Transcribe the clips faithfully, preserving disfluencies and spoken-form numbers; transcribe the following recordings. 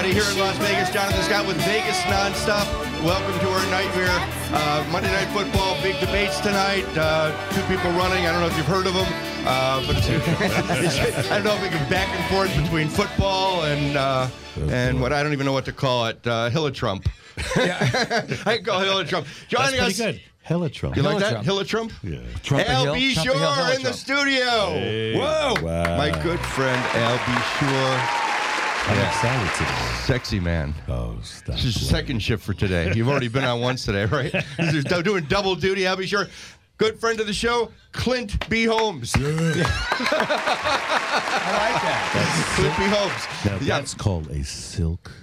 everybody. Here in Las Vegas, Jonathan Scott with Vegas Nonstop. Welcome to our nightmare. Uh, Monday Night Football, big debates tonight. Uh, two people running. I don't know if you've heard of them. Uh, but it's, it's, I don't know if we can back and forth between football and uh, and what I don't even know what to call it. Uh, Hilla-Trump. Yeah. I can call Hilla-Trump. Joining That's pretty us. good. Hilla-Trump. You like that? Hilla-Trump? Yeah. Al B. Shore in the studio. Hey. Whoa. Wow. My good friend, Al B. Shore. I'm Yeah. excited today. Sexy man. Oh, stop. This is the second shift for today. You've already been on once today, right? This is doing double duty. I'll be sure. Good friend of the show, Clint B. Holmes. Yeah. I like that. That's, Clint B. Holmes. now, Yeah. that's called a silk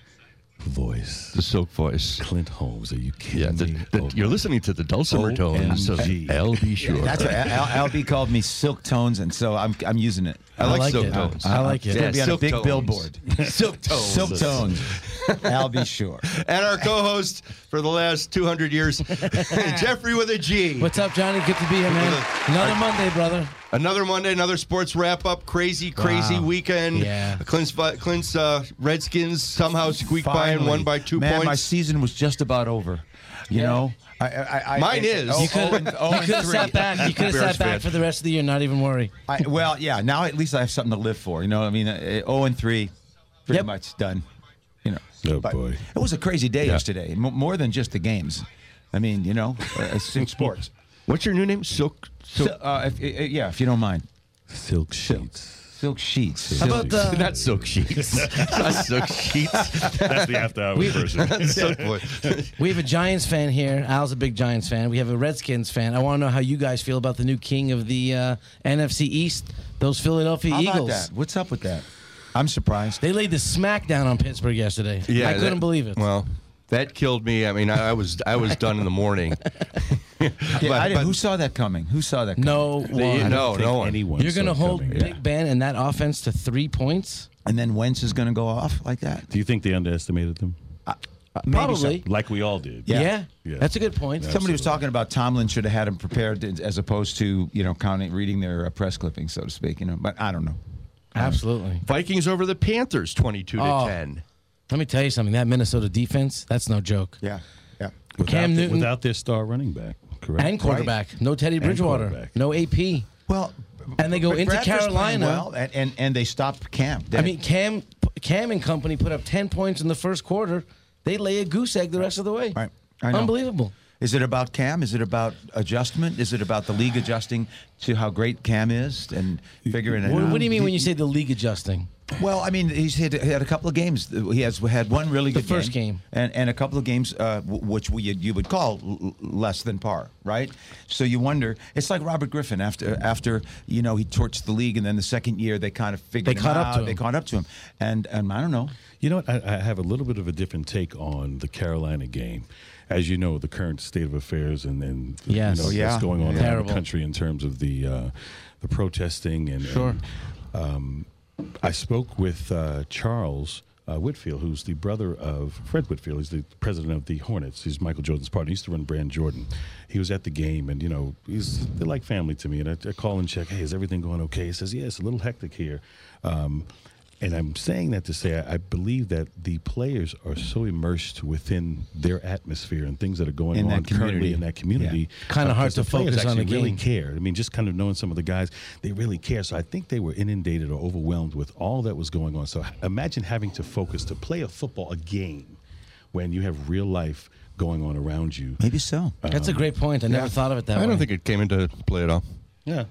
voice. The silk voice. Clint Holmes. Are you kidding Yeah, the, me? the, Oh, you're listening to the dulcimer O tones of M G. Al B. Shore. That's what Al, Al B called me silk tones, and so I'm I'm using it. I like, I like silk it. tones. I like It's it. gonna be on a silk big tones. billboard. Silk tones. Silk tones. Al B. Shore. And our co-host for the last two hundred years, Jeffrey with a G. What's up, Johnny? Good to be here, man. Another Monday, brother. Another Monday, another sports wrap-up. Crazy, crazy Wow. weekend. Yeah. Clint's, Clint's uh, Redskins somehow squeaked by and Finally. won by two Man, points. my season was just about over. You Yeah. know, I, I, I, Mine I, is. Oh, You could oh, and, oh, you and could have three. sat back. You could have Bears sat back fan. for the rest of the year. Not even worry. I, well, yeah. Now at least I have something to live for. You know, I mean, uh, oh and three, pretty Yep. much done. You know. Oh, But boy. It was a crazy day Yeah. yesterday. M- more than just the games. I mean, you know, uh, it's in sports. What's your new name? Silk. Silk. So, uh, if, uh, yeah, if you don't mind, Silk sheets. silk sheets. How about the? Not silk sheets. Not silk sheets. That's the after hours version. Silk boy. We have a Giants fan here. Al's a big Giants fan. We have a Redskins fan. I want to know how you guys feel about the new king of the uh, N F C East, those Philadelphia How about Eagles. that? What's up with that? I'm surprised. They laid the smack down on Pittsburgh yesterday. Yeah, I couldn't that- believe it. Well, that killed me. I mean, I, I was I was done in the morning. Yeah, But- I didn't- but- who saw that coming? Who saw that coming? no The- one. no, Think no one. anyone You're going to saw it hold coming. Big Ben and that offense to three points? And then Wentz is going to go off like that? Do you think they underestimated them? Uh, maybe Probably. Like we all did. Yeah. Yeah. Yeah. That's a good point. Yeah. Somebody was Absolutely. talking about Tomlin should have had him prepared as opposed to, you know, counting, reading their uh, press clippings, so to speak. You know, but I don't know. Absolutely. Vikings over the Panthers, twenty-two to Oh. ten. Let me tell you something. That Minnesota defense, that's no joke. Yeah, yeah. Without Cam the- Newton- without their star running back, correct? And quarterback. No Teddy And Bridgewater. quarterback. No A P. Well, And they go but into Bradford's playing Carolina. well, and, and and they stopped Cam. I mean, Cam Cam and company put up ten points in the first quarter. They lay a goose egg the rest of the way. Right. I know. Unbelievable. Is it about Cam? Is it about adjustment? Is it about the league adjusting to how great Cam is and figuring it What, out? what do you mean when you say the league adjusting? Well, I mean, he's had, he had a couple of games. He has had one really The good first game. and, and a couple of games uh, w- which we you would call l- l- less than par, right? So you wonder. It's like Robert Griffin after after you know he torched the league, and then the second year they kind of figured They him caught up out. to him. They caught up to him, and and I don't know. You know what? I, I have a little bit of a different take on the Carolina game. As you know, the current state of affairs and, and Yes. you know, Oh, yeah. what's going on around Terrible. the country in terms of the uh, the protesting and, Sure. and, um, I spoke with uh, Charles uh, Whitfield, who's the brother of Fred Whitfield. He's the president of the Hornets. He's Michael Jordan's partner. He used to run Brand Jordan. He was at the game, and you know, he's they're like family to me. And I, I call and check, hey, is everything going okay? He says, yeah, it's a little hectic here. Um, And I'm saying that to say I, I believe that the players are so immersed within their atmosphere and things that are going In that on currently community. in that community. Kinda uh, hard 'cause to the players focus on actually the really game. care. I mean, just kind of knowing some of the guys, they really care. So I think they were inundated or overwhelmed with all that was going on. So imagine having to focus to play a football, a game, when you have real life going on around you. Maybe so. That's a great point. I never thought of it that way. I don't think it came into play at all. Yeah.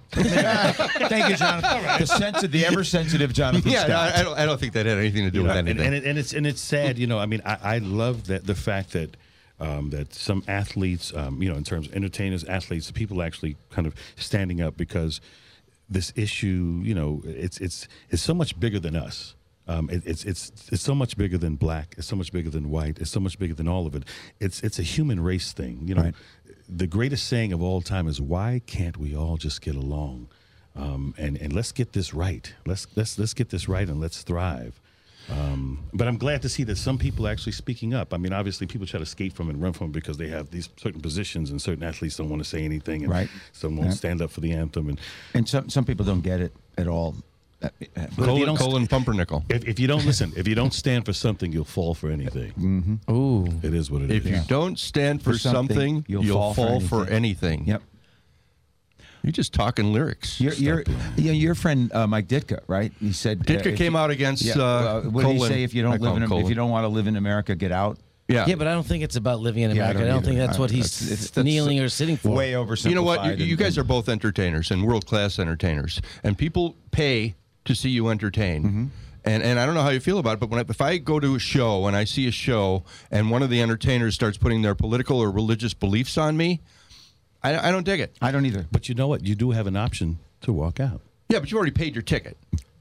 Thank you, Jonathan. The sensitive, the ever sensitive Jonathan Yeah, no, Scott. I don't. I don't think that had anything to do with and, anything. and, it, and it's and it's sad, you know. I mean, I, I love that the fact that um, that some athletes, um, you know, in terms of entertainers, athletes, people actually kind of standing up because this issue, you know, it's it's it's so much bigger than us. Um, it, it's it's it's so much bigger than black. It's so much bigger than white. It's so much bigger than all of it. It's it's a human race thing, you know. Right. The greatest saying of all time is, "Why can't we all just get along?" Um, and and let's get this right. Let's let's let's get this right and let's thrive. Um, but I'm glad to see that some people are actually speaking up. I mean, obviously, people try to escape from it and run from it because they have these certain positions, and certain athletes don't want to say anything, and Right. some won't Yeah. stand up for the anthem. And And some some people don't get it at all. But if you Colin, don't- Colin Pumpernickel. If, if you don't listen, if you don't stand for something, you'll fall for anything. Ooh. It is what it is. If you don't stand for, For something, something, you'll you'll, fall for fall for anything. Yep. You're just talking lyrics. Your your your, your friend uh, Mike Ditka, right? He said Ditka uh, came if- out against Yeah, uh, uh, what did he Colin. say? If you I don't call live in, him if you Colin. don't want to live in America, get out. Yeah. Yeah, but I don't think it's about living in Yeah, I America. don't I don't, either. think that's I- what he's it's- it's- that's kneeling or sitting for. Way oversimplified. You know what? You, you and- guys are both entertainers and world class entertainers, and people pay to see you entertain. Mm-hmm. And and I don't know how you feel about it, but when I, if I go to a show and I see a show and one of the entertainers starts putting their political or religious beliefs on me, I, I don't dig it. I don't either. But you know what? You do have an option to walk out. Yeah, but you already paid your ticket.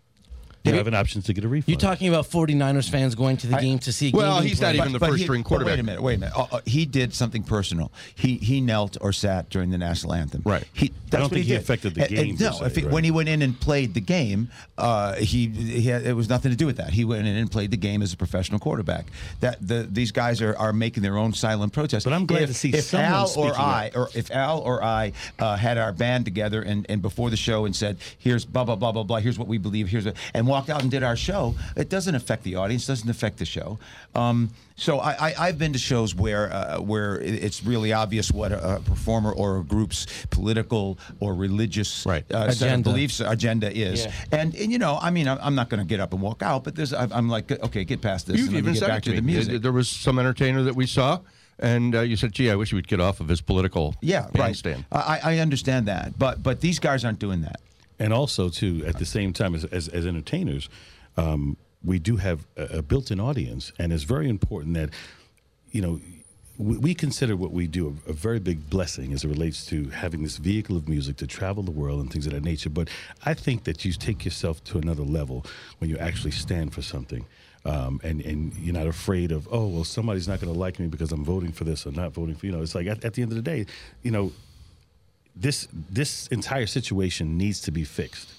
You have an option to get a refund. You're talking about 49ers fans going to the I- game to see a Well, game being he's not played. even the But first he- string but quarterback. Wait a minute. Wait a minute. Uh, uh, he did something personal. He he knelt or sat during the national anthem. Right. He, that's don't what think he did. affected the And- and game, per No. se, If he, right. when he went in and played the game, uh, he, he had, it was nothing to do with that. He went in and played the game as a professional quarterback. That the these guys are, are making their own silent protest. But I'm glad if, to see if someone Al or speaking I up. or if Al or I uh, had our band together and, and before the show and said, here's blah blah blah blah blah. Here's what we believe. Here's what, and walked out and did our show. It doesn't affect the audience. Doesn't affect the show. Um, so I, I, I've been to shows where uh, where it- it's really obvious what a, a performer or a group's political or religious Right. uh, set of Agenda. beliefs agenda is. Yeah. And, and you know, I mean, I'm I'm not going to get up and walk out, but there's I'm I'm like, okay, get past this. You've and let me even get said back it to to the me. music. There was some entertainer that we saw, and uh, you said, "Gee, I wish he would get off of his political Yeah, bandstand." right. I, I understand that, but but these guys aren't doing that. And also, too, at the same time, as, as, as entertainers, um, we do have a, a built-in audience, and it's very important that, you know, we, we consider what we do a, a very big blessing as it relates to having this vehicle of music to travel the world and things of that nature. But I think that you take yourself to another level when you actually stand for something. Um, and, and you're not afraid of, oh, well, somebody's not going to like me because I'm voting for this or not voting for, you know, it's like at, at the end of the day, you know, this this entire situation needs to be fixed.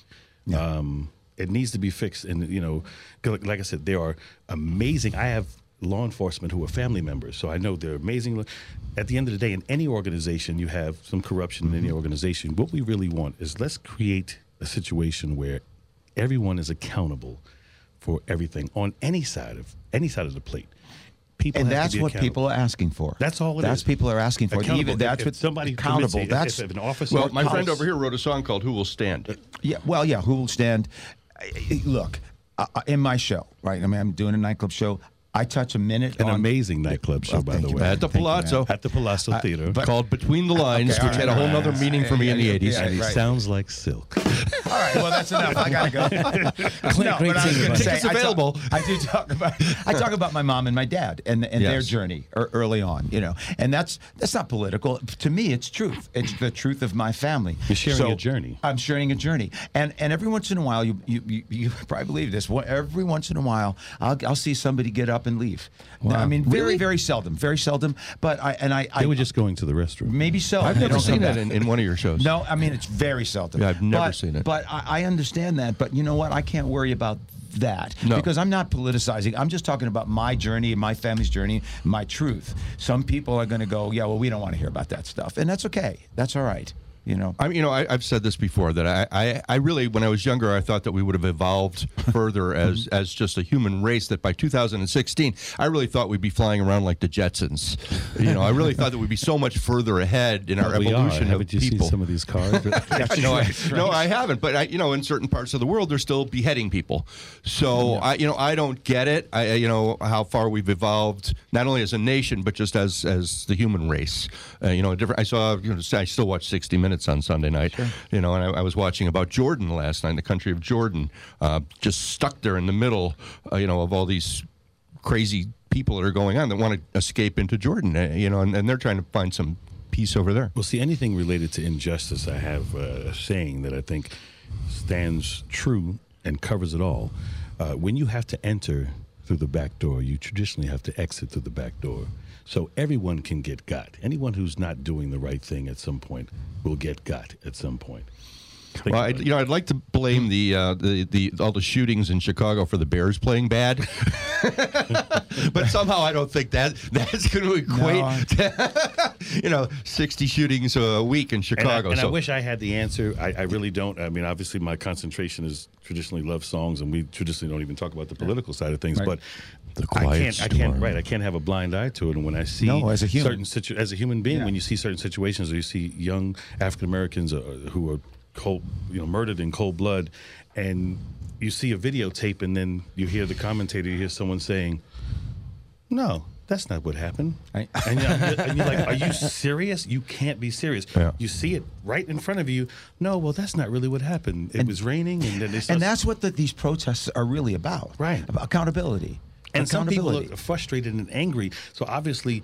Um, it needs to be fixed, and you know, 'cause like I said, there are amazing. I have law enforcement who are family members, so I know they're amazing. At the end of the day, in any organization, you have some corruption in any organization. What we really want is let's create a situation where everyone is accountable for everything on any side of any side of the plate. People And have to that's be what accountable. people are asking for. That's all it that's is. people are asking for. Accountable. Even that's If- what if somebody accountable. commits- That's if, if an officer. Well, my friend House. over here wrote a song called "Who Will Stand." Yeah, well, yeah. Who will stand? I- I- Look, uh, in my show, right? I mean, I'm doing a nightclub show. I touch a minute. An on, amazing nightclub show, Oh, by thank the you, way. man. At the Thank you, man. Palazzo. At the Palazzo Theater. but- Called "Between the Lines," Okay, all which had right, a whole all right. other meaning for me Yeah, in the yeah, eighties. yeah, and he right. sounds like silk. All right, well, that's enough. I gotta go. no, great but I was singer, going buddy. to say, Tickets I talk- available. I do talk about. I talk about my mom and my dad and and their Yes. journey er, early on. You know, and that's that's not political. To me, it's truth. It's the truth of my family. You're sharing So, a journey. I'm sharing a journey, and and every once in a while, you you you, you probably believe this. Well, every once in a while, I'll I'll see somebody get up and leave. I mean, very Really? very seldom, very seldom. But I and I I They were just going to the restroom. maybe so. I've They never don't seen come that back. in, in one of your shows. No, I mean it's very seldom. Yeah, I've never But- seen it. But I, I understand that. But you know what? I can't worry about that No. because I'm not politicizing. I'm just talking about my journey, my family's journey, my truth. Some people are going to go, yeah, well, we don't want to hear about that stuff, and that's okay. That's all right. You know. I mean, you know, I, I've said this before that I, I, I really, when I was younger, I thought that we would have evolved further as as just a human race. That by two thousand sixteen, I really thought we'd be flying around like the Jetsons. You know, I really thought that we'd be so much further ahead in our we evolution are. of Haven't you people. seen some of these cars? no, I, no, I haven't. But I, you know, in certain parts of the world, they're still beheading people. So I, you know, I don't get it. I, you know, how far we've evolved, not only as a nation, but just as as the human race. Uh, you know, different. I saw. You know, I still watch sixty minutes on Sunday night. You know, and I, I was watching about Jordan last night, the country of Jordan, uh, just stuck there in the middle. Uh, you know, of all these crazy people that are going on that want to escape into Jordan. Uh, you know, and, and they're trying to find some peace over there. Well, see, anything related to injustice, I have a saying that I think stands true and covers it all. Uh, when you have to enter through the back door, you traditionally have to exit through the back door. So everyone can get got. Anyone who's not doing the right thing at some point will get got at some point. Think Well, I, you know, I'd like to blame the, uh, the the all the shootings in Chicago for the Bears playing bad, but somehow I don't think that that's going to equate No. to, you know, sixty shootings a week in And, I, Chicago. and I so wish I had the answer. I, I really don't. I mean, obviously, my concentration is traditionally love songs, and we traditionally don't even talk about the political side of things. Right. But The I quiet can't. I can't. storm. Right. I can't have a blind eye to it. And when I see No, as a human. certain situ- as a human being, Yeah. when you see certain situations, or you see young African Americans uh, who are cold, you know, murdered in cold blood, and you see a videotape, and then you hear the commentator, you hear someone saying, "No, that's not what happened." Right. And, you're, and you're like, "Are you serious? You can't be serious." Yeah. You see it right in front of you. No, well, that's not really what happened. It was raining, and then they start- And that's what the, these protests are really about. Right. About accountability. And some people Accountability. are frustrated and angry. So obviously,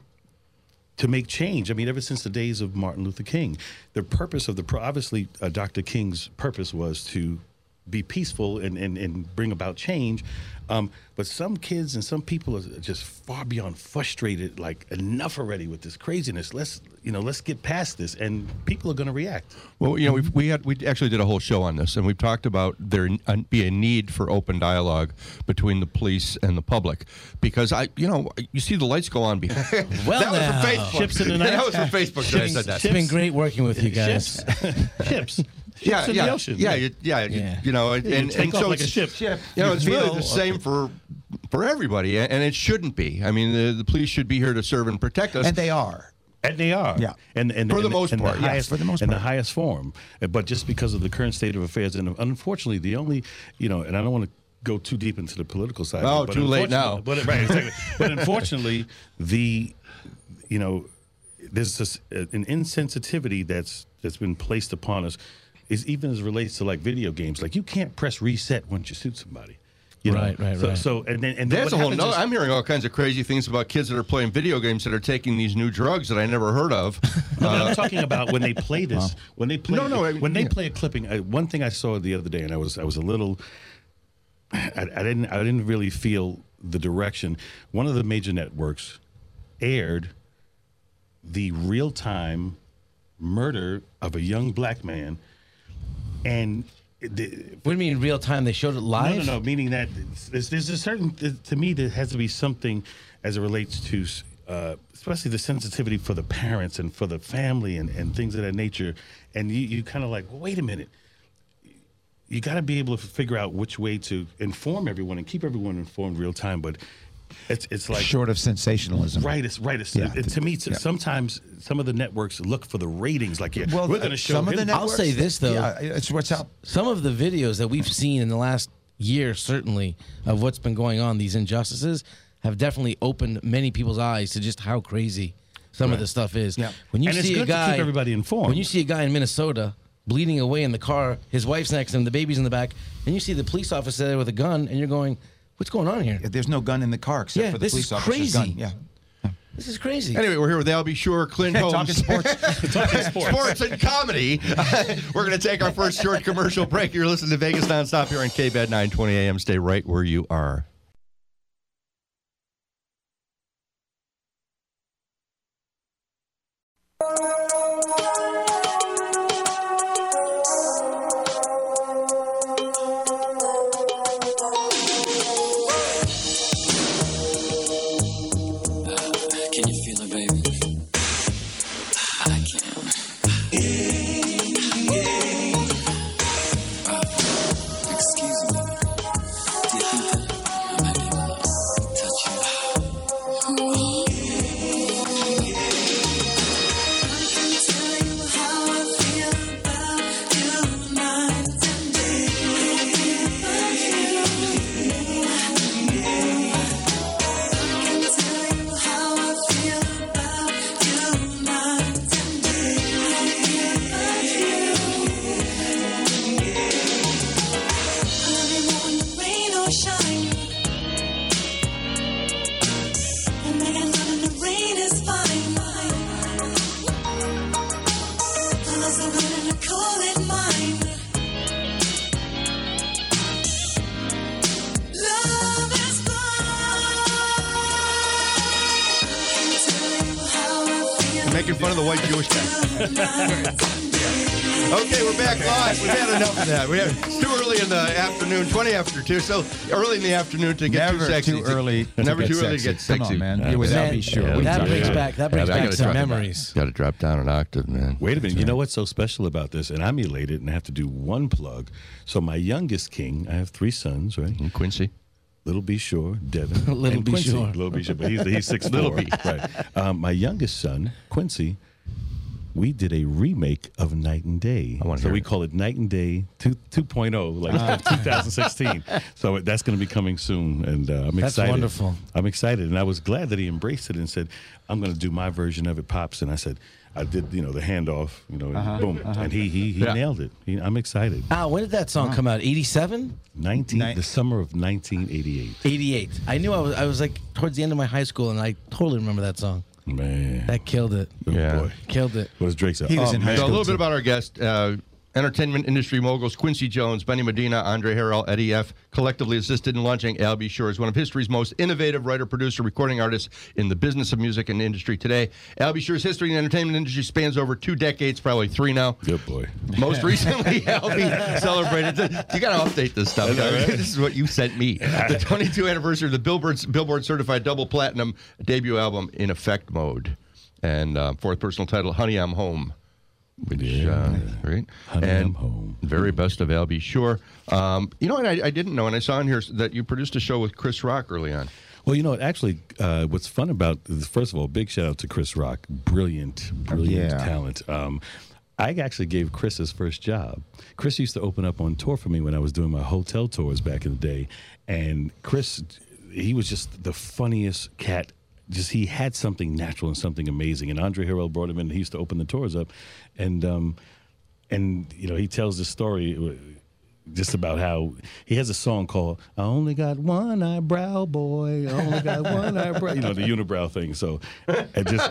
to make change, I mean, ever since the days of Martin Luther King, the purpose of the pro- obviously uh, Doctor King's purpose was to be peaceful and, and, and bring about change. Um, but some kids and some people are just far beyond frustrated, like enough already with this craziness. Let's, you know, let's get past this, and people are going to react. Well, you know, we've, we had we actually did a whole show on this, and we've talked about there uh, be a need for open dialogue between the police and the public, because I, you know, you see the lights go on behind. Well, that was now. for Facebook. Ships in the night. That was for Facebook that I said that. It's been great working with you guys. Ships. Ships. Yeah, Ships in yeah, the ocean. yeah, you, yeah, you- Yeah. You know, and, You and, take and off so like a it's, ship. Ship. You know, You it's really feel- the same for for everybody, and it shouldn't be. I mean, the, the police should be here to serve and protect us. And they are. And they are. Yeah. And, and For the and- most and part, the yes, highest, for the most in the part. highest form. But just because of the current state of affairs, and unfortunately, the only, you know, and I don't want to go too deep into the political side. Oh, of it, but too late now. unfortunately- But, right, exactly. But unfortunately, the, you know, there's this, uh, an insensitivity that's that's been placed upon us, is even as it relates to like video games. Like you can't press reset once you shoot somebody. You know? Right, right, so, right. So and then and then There's a what whole happens no. is- I'm hearing all kinds of crazy things about kids that are playing video games that are taking these new drugs that I never heard of. No, but I'm talking about when they play this. When they play, No, no, I- when they yeah. play a clipping. I, one thing I saw the other day, and I was, I was a little, I, I didn't, I didn't really feel the direction. One of the major networks aired the real-time murder of a young black man, and the, What do you mean real time? They showed it live? no, no, no. Meaning that there's, there's a certain, to me, there has to be something as it relates to, uh, especially the sensitivity for the parents and for the family and, and things of that nature. And you, you kind of like, well, wait a minute. You got to be able to figure out which way to inform everyone and keep everyone informed real time. But it's it's like Short of sensationalism. right. It's right. It's, Yeah. it, to me, it's, Yeah. sometimes some of the networks look for the ratings. Like, yeah, Well, we're going to uh, show some of him- the I'll networks, say this, though. Yeah, it's what's up. Some of the videos that we've seen in the last year, certainly, of what's been going on, these injustices, have definitely opened many people's eyes to just how crazy some of this stuff is. Yeah. When you And it's see a good to guy, keep everybody informed. When you see a guy in Minnesota bleeding away in the car, his wife's next to him, the baby's in the back, and you see the police officer there with a gun, and you're going, "What's going on here? There's no gun in the car except Yeah, for the this police is officer's crazy. gun. Yeah. This is crazy." Anyway, we're here with Albie Shore, Clint Holmes. Talking sports. Talking sports. Sports and comedy. We're going to take our first short commercial break. You're listening to Vegas Nonstop here on K B A D nine twenty A M. Stay right where you are. Can you feel it, baby? I can. Uh, excuse me. Do you think that I might be able to touch you? I can tell you how I feel about you night and day. I can tell you how I feel about you night and day. Early morning, rain or shine. And making love in the rain is fine. And I'm so good and I call it mine. Love is blind. I can tell you how I feel You're making fun of the white Jewish guy. night and day. Okay, we're back live. We've had enough of that. We have, it's too early in the afternoon, twenty after two, so early in the afternoon to get Never too sexy. too early. to Never get too early to sexy. get sexy. Come on, man. Uh, You're with Man, Albie Sure. yeah, What are you that talking brings about? back that brings Yeah, I back gotta some drop- memories. Got to drop down an octave, man. Wait a minute. You know what's so special about this? And I'm elated, and I have to do one plug. So my youngest king, I have three sons, right? And Quincy. Little B. Shore, Devin, Little and B. Quincy. Shore. Little B. Shore, but he's he's six Little four. B. Right. Um, my youngest son, Quincy, we did a remake of Night and Day. I wanna So hear we it. call it Night and Day two, 2.0, like twenty sixteen. So that's going to be coming soon, and uh, I'm That's excited. wonderful. I'm excited, and I was glad that he embraced it and said, "I'm going to do my version of it, Pops." And I said, "I did, you know, the handoff, you know, and boom," and he he, he Yeah. nailed it. He, I'm excited. Al, when did that song come out? eighty-seven? Nineteen, Nin- the summer of nineteen eighty-eight. eighty-eight. I knew I was I was like towards the end of my high school, and I totally remember that song. Man, That killed it. oh Yeah. boy. Killed it. What does Drake say? He was Oh, in high man. So a school, little bit too. about our guest. Uh, entertainment industry moguls Quincy Jones, Benny Medina, Andre Harrell, Eddie F. collectively assisted in launching Albie Shore as one of history's most innovative writer, producer, recording artists in the business of music and industry today. Albie Shore's history in the entertainment industry spans over two decades, probably three now. Good boy. Most recently, Albie celebrated. You got to update this stuff. know, right? This is what you sent me. The twenty-two anniversary of the Billboard Billboard certified double platinum debut album, In Effect Mode, and uh, fourth personal title, Honey, I'm Home. Which, Yeah. uh, right? Honey, and I'm Home. Very best of Albie Shore. Um, you know what? I, I didn't know, and I saw in here that you produced a show with Chris Rock early on. Well, you know, actually, uh, what's fun about first of all, big shout out to Chris Rock, brilliant, brilliant Yeah. talent. Um, I actually gave Chris his first job. Chris used to open up on tour for me when I was doing my hotel tours back in the day, and Chris, he was just the funniest cat. Just he had something natural and something amazing. And Andre Harrell brought him in. He used to open the tours up, and um, and you know he tells this story just about how he has a song called "I Only Got One Eyebrow, Boy." I only got one eyebrow. You know the unibrow thing. So, and just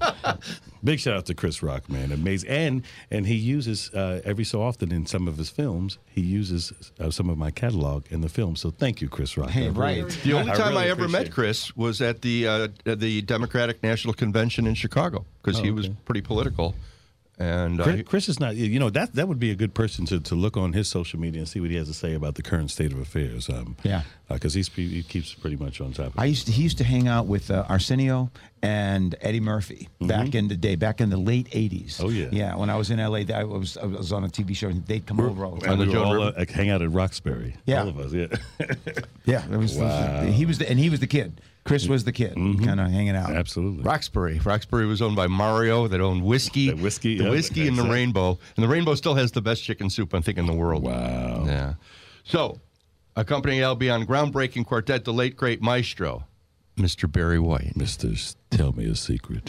big shout out to Chris Rock, man, amazing. And and he uses uh, every so often in some of his films, he uses uh, some of my catalog in the film. So thank you, Chris Rock. Hey, I really- right. The only I time really I ever appreciate met it. Chris was at the uh, at the Democratic National Convention in Chicago because Oh, he was okay. pretty political. And uh, Chris, Chris is not, you know, that that would be a good person to, to look on his social media and see what he has to say about the current state of affairs. Um, Yeah. because he's he keeps pretty much on top of it. I used to, he used to hang out with uh, Arsenio and Eddie Murphy back in the day, back in the late eighties. Oh, yeah. Yeah, when I was in L A, I was I was on a T V show and they'd come over all the time. And the we were Joan all River? uh, hang out at Roxbury. Yeah. All of us, yeah. Yeah, it was, Wow. he was the, and he was the kid. Chris was the kid, kind of hanging out. Absolutely. Roxbury. Roxbury was owned by Mario that owned whiskey. The whiskey, The yeah, whiskey and the exactly. Rainbow. And the Rainbow still has the best chicken soup, I think, in the world. Wow. Yeah. So, accompanying L B on groundbreaking quartet, the late, great maestro, Mister Barry White. Mister S- Tell me a secret.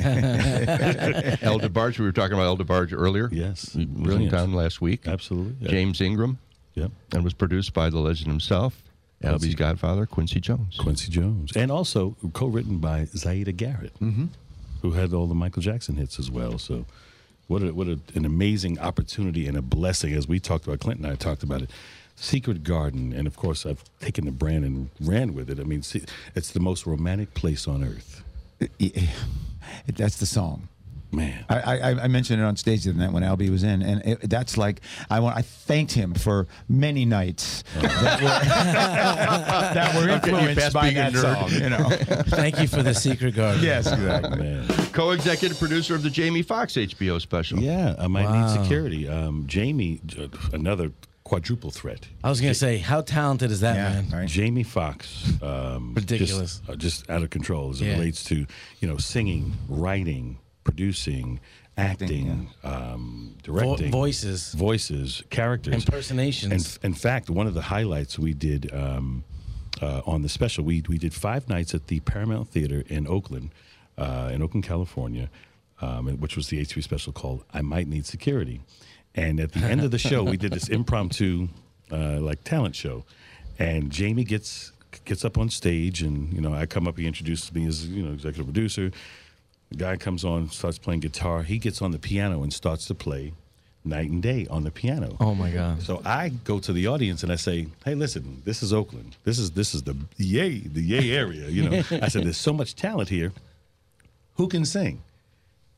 El DeBarge, we were talking about El DeBarge earlier. Yes. He was in Brilliant. town last week. Absolutely. Yeah. James Ingram. Yep. And was produced by the legend himself, Quincy. Albie's godfather, Quincy Jones. Quincy Jones. And also co-written by Zaida Garrett, who had all the Michael Jackson hits as well. So what, a, what a, an amazing opportunity and a blessing, as we talked about, Clinton and I talked about it. Secret Garden, and of course I've taken the brand and ran with it. I mean, see, it's the most romantic place on earth. That's the song. Man. I, I, I mentioned it on stage the other night when Albie was in, and it, that's like I want. I thanked him for many nights that were, that were getting you influenced past by being a that nerd. song. You know. Thank you for the secret garden. Yes, exactly. Man. Co-executive producer of the Jamie Foxx H B O special. Yeah, I might Wow. need security. Um, Jamie, uh, another quadruple threat. I was gonna say, how talented is that Yeah, man? right. Jamie Foxx, um, Ridiculous. just, uh, just out of control as it Yeah. relates to you know singing, writing, producing, acting, um, Vo- directing, voices, voices, characters, impersonations. And in fact, one of the highlights we did um, uh, on the special, we we did five nights at the Paramount Theater in Oakland, uh, in Oakland, California, um, which was the H B O special called "I Might Need Security." And at the end of the show, we did this impromptu, uh, like talent show, and Jamie gets gets up on stage, and you know I come up, he introduces me as you know executive producer. The guy comes on, starts playing guitar. He gets on the piano and starts to play Night and Day on the piano. Oh my God! So I go to the audience and I say, "Hey, listen, this is Oakland. This is this is the yay the yay area. You know." I said, "There's so much talent here. Who can sing?"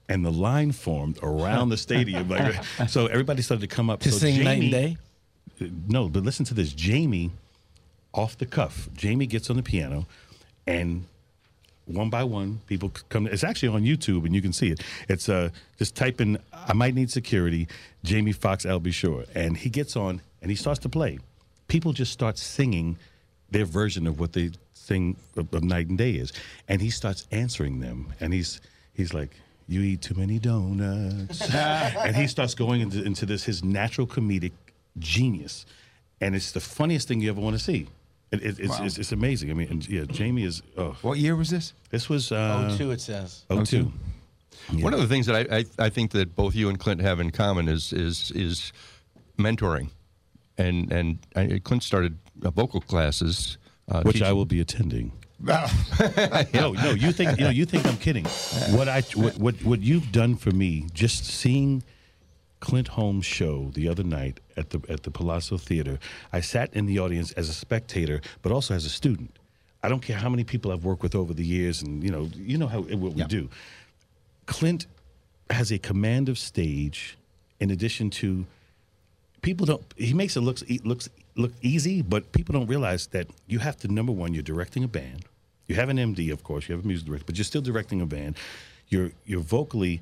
and the line formed around the stadium. Like, so everybody started to come up To so sing Night and Jamie- Day? No, but listen to this. Jamie, off the cuff, Jamie gets on the piano, and one by one, people come. It's actually on YouTube, and you can see it. It's uh, just type in, I might need security, Jamie Foxx, Al B. Shore. And he gets on, and he starts to play. People just start singing their version of what they sing of, of Night and Day is. And he starts answering them, and he's he's like, you eat too many donuts. And he starts going into, into this, his natural comedic genius. And it's the funniest thing you ever want to see. It, it, it's, Wow. it's it's amazing. I mean, and, yeah, Jamie is. Oh, What year was this? this was uh, oh two, it says. oh two. One of the things that I, I I think that both you and Clint have in common is is is mentoring, and and I, Clint started uh, vocal classes, uh, Which teaching- I will be attending. No, no, you think you know you think I'm kidding. What I what, what what you've done for me, just seeing Clint Holmes' show the other night at the at the Palazzo Theater. I sat in the audience as a spectator, but also as a student. I don't care how many people I've worked with over the years, and you know, you know how what we Yeah. do. Clint has a command of stage, in addition to people don't. He makes it looks it looks look easy, but people don't realize that you have to. Number one, you're directing a band. You have an M D, of course. You have a music director, but you're still directing a band. You're you're vocally.